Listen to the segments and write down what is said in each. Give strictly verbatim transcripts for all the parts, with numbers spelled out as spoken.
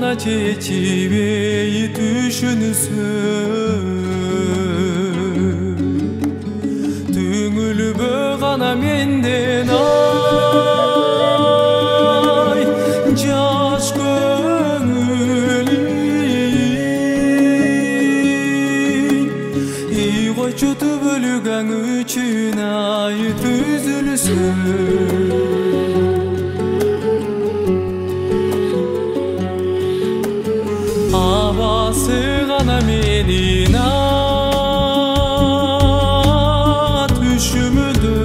гана чечибей түшүнүсүн түңүлбө гана менден ай жаш көңүл ийгойчу түбөлүгөң үчүн ай түзүлсүн абасы гана менин түшүмүдө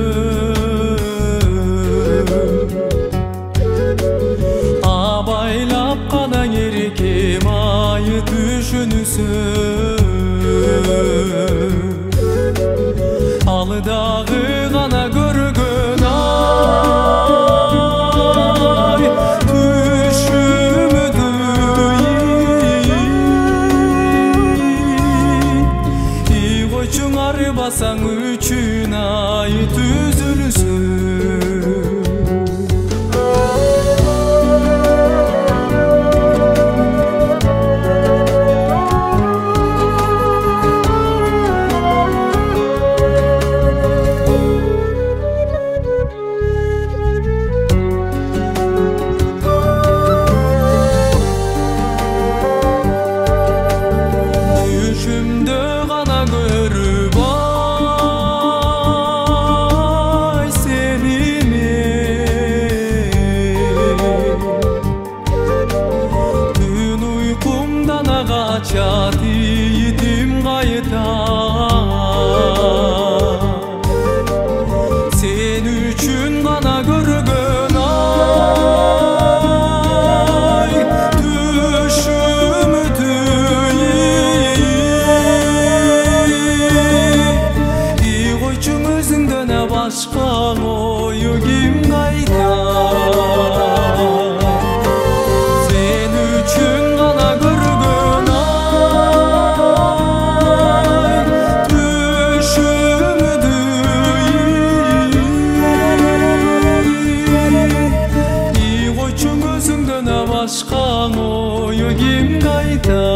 абайлап гана эркем ай түшүнүсүн ал дагы гана көргөн ай түшүмүдө ийгойчуң арбасаң үчүн ай түзүлсүн Çatıydım kayıta sen üçün gana görgön ay düşümdü İğoyçun özünden başka oyu kim kayta sen üçün gana görgön başka oyu kim kayda